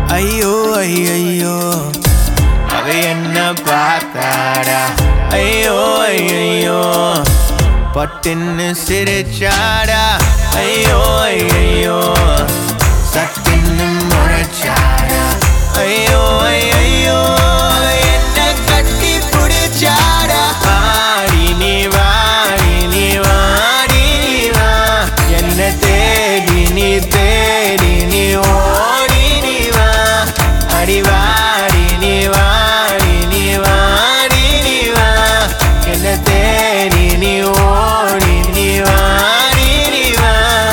ஐயோ ஐயோ அவ என்ன பார்த்தாடா ஐயோ ஐயோ பட்டுன்னு சிரிச்சாடா ஐயோ ஐயோ சட்டுன்னு முறைச்சாடா ஐயோ ஐயோ என்ன கட்டி பிடிச்சாடா வாடி நீ வாடி நீ வாடி நீ வா என்ன தேடி நீ ஓடி நீ வா அடி வாடி நீ வாடி நீ வாடி நீ வா என்ன தேடி நீ ஓடி நீ வாடி நீ வா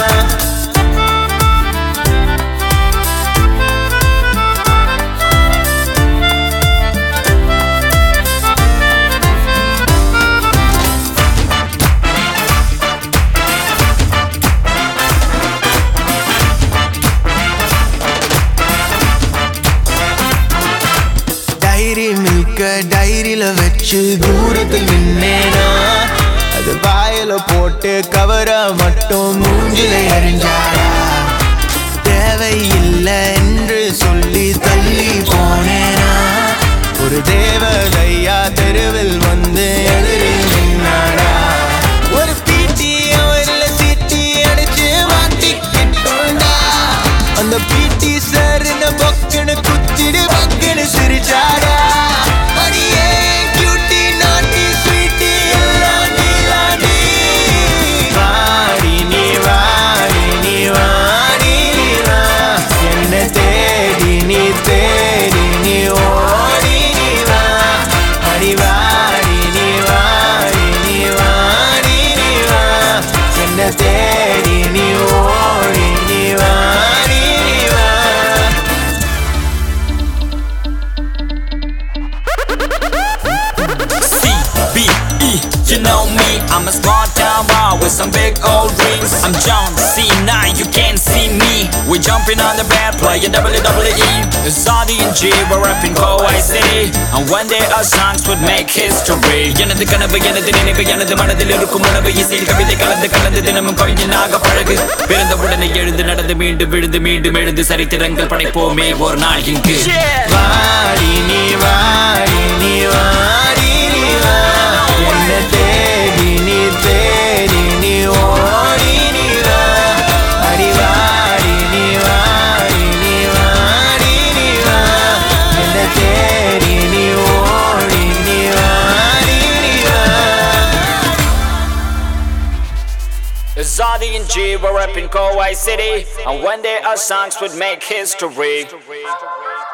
டைரியில வச்சு தூரத்தில் நின்னேனா அது வாயில போட்டு கவர மட்டும் மூஞ்சில எறிஞ்சாடா தேவையில்லை என்று சொல்லி தள்ளி போனேனா ஒரு தேவதையா தெருவில் வந்து எதிரில் நின்னாடா ஒரு பீட்டி அவர்ல சீட்டி அடிச்சு மாட்டிக்கிட்டோண்டா அந்த பீட்டி சார் என்ன பக்கன்னு குத்திடு பக்கன்னு சிரிச்சாடா You know me, I'm a small town boy with some big old dreams. I'm John C. Now you can't see me. We're jumping on the bed, playing WWE. It's Saudi and G, we're rapping Kauai City. And one day our songs would make history. எனது கனவு எனது நினைவு எனது மனதில் இருக்கும் உணவு இசையில் கவிதை கலந்து தினமும் கவிஞனாக பழகு பிறந்த உடனே எழுந்து நடந்து மீண்டும் விழுந்து மீண்டும் எழுந்து சரித்திரங்கள் படைப்போமே ஒரு நாள் இங்கு வாடி நீ வாடி நீ வாடி நீ வா என்ன தேடி நீ ஓடி நீ வா அடி வாடி நீ வாடி நீ வாடி நீ வா என்ன தேடி நீ ஓடி நீ வாடி நீ வா Zadi and G were rapping Kauai City, and one day our songs would make history.